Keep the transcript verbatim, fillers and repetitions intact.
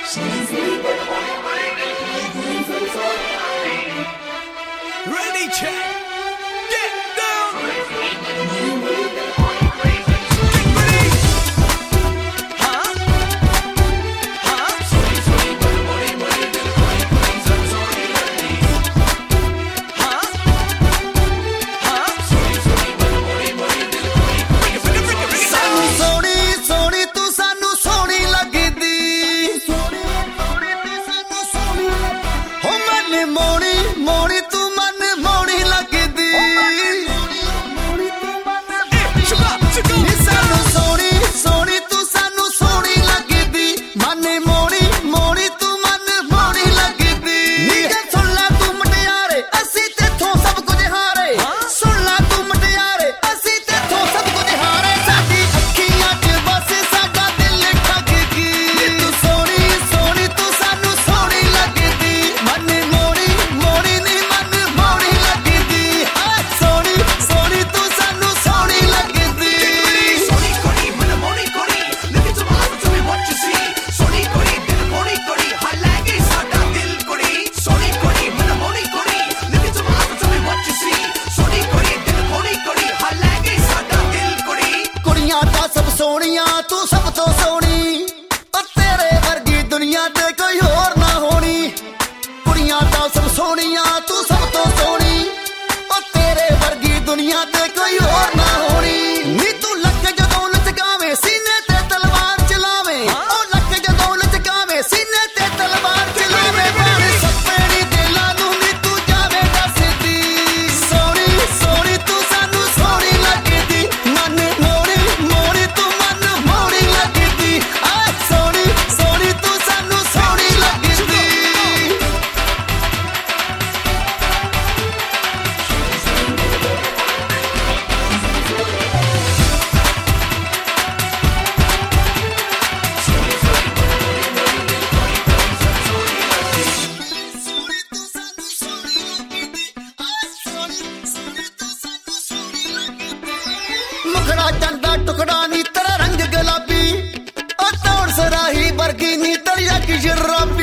Ready, check. Get down. Get ready. Huh? Huh? Huh? Huh? Bring it, bring it, bring it, bring it down. ਸਾਨੂੰ ਸੋਹਣੀ ਸੋਹਣੀ ਤੂੰ ਸਾਨੂੰ ਸੋਹਣੀ ਲੱਗਦੀ ਹੋ ਮਨ ਮੋਣੀ ਮੋਣੀ ਤੂੰ ਮਨ ਮੋਣੀ ਲੱਗਦੀ ਨੀ ਸਾਨੂੰ ਸੋਹਣੀ ਸੋਹਣੀ ਤੂੰ ਸਾਨੂੰ ਸੋਹਣੀ ਲੱਗਦੀ ਮਨ ਮੋਣੀ ਮੋਣੀ ਤੂੰ ਮਨ ਮੋਣੀ ਲੱਗਦੀ ਨੀ ਜੇ ਸੁਣ ਲੈ ਤੂੰ ਮੁਟਿਆਰੇ ਅਸੀਂ ਤੇਥੋਂ ਸਭ ਕੁਝ ਹਾਰੇ ਸੁਣ ਲੈ ਤੂੰ ਮੁਟਿਆਰੇ ਅਸੀਂ ਤੇਥੋਂ ਸਭ ਕੁਝ ਹਾਰੇ ਸਾਡੀ ਅੱਖੀਆਂ 'ਚ ਬਸ ਸਾਡਾ ਦਿਲ ਠੱਗ ਗਈ ਨੀ ਤੂੰ ਸੋਹਣੀ ਸੋਹਣੀ ਤੂੰ ਸਾਨੂੰ ਸੋਹਣੀ ਲੱਗਦੀ ਮਨ ਮੋਣੀ ਮੋਣੀ ਨੀ ਮਨ ਮੋਣੀ ਲੱਗਦੀ ਹਾਏ ਸੋਹਣੀ ਸੋਹਣੀ ਤੂੰ ਸਾਨੂੰ ਸੋਹਣੀ ਲੱਗਦੀ Soni kori, mana moni kori. Look into my eyes, tell me what you see. Soni kori, dil moni kori. Hal lage sada dil kori. Soni kori, mana moni kori. Look into my eyes, tell me what you see. Soni kori, dil moni kori. Hal lage sada dil kori. ਕੁੜੀਆਂ ਤਾਂ ਸਭ ਸੋਹਣੀਆਂ ਤੂੰ ਸਭ ਤੋਂ ਸੋਹਣੀ ਓ ਤੇਰੇ ਵਰਗੀ ਦੁਨੀਆ ਤੇ ਕੋਈ ਹੋਰ ਨਾ ਹੋਣੀ ਕੁੜੀਆਂ ਤਾਂ ਸਭ ਸੋਹਣੀਆਂ ਤੂੰ ਸਭ ਤੋਂ ਸੋਹਣੀ ਓ ਤੇਰੇ ਵਰਗੀ ਦੁਨੀਆ ਤੇ ਕੋਈ ਹੋਰ ਨਾ ਹੋਣੀ ਨੀ ਤੂੰ ਲੱਕ ਜਦੋਂ ਲਚਕਾਵੇਂ ਸੀਨੇ ਤੇ ਤਲਵਾਰ ਚਲਾਵੇਂ ਓ ਲੱਕ ਜਦੋਂ ਲਚਕਾਵੇਂ ਸੀਨੇ ਤੇ ਤਲਵਾਰ ਚਲਾਵੇਂ ਬਣ ਸੱਪੜੀ ਦਿਲਾਂ ਨੂੰ ਨੀ ਤੂੰ ਜਾਵੇਂ ਦੱਸਦੀ ਸੋਹਣੀ ਸੋਹਣੀ ਤੂੰ ਸਾਨੂੰ ਸੋਹਣੀ ਲੱਗਦੀ ਮਨ ਮੋੜੀ ਮੋੜੀ ਤੂੰ ਮਨ ਮੋੜੀ ਲੱਗਦੀ ਆ ਸੋਹਣੀ ਸੋਹਣੀ ਤੂੰ ਸਾਨੂੰ ਸੋਹਣੀ ਲੱਗਦੀ ਮੁਖੜਾ ਚੰਦਾ ਟੁਕੜਾ ਨੀ ਤੇਰਾ ਰੰਗ ਗੁਲਾਬੀ ਓ ਤੌਣ ਸਰਾਹੀ ਵਰਗੀ ਨੀ ਤੇਰੀ ਅੱਖ ਸ਼ਰਾਬੀ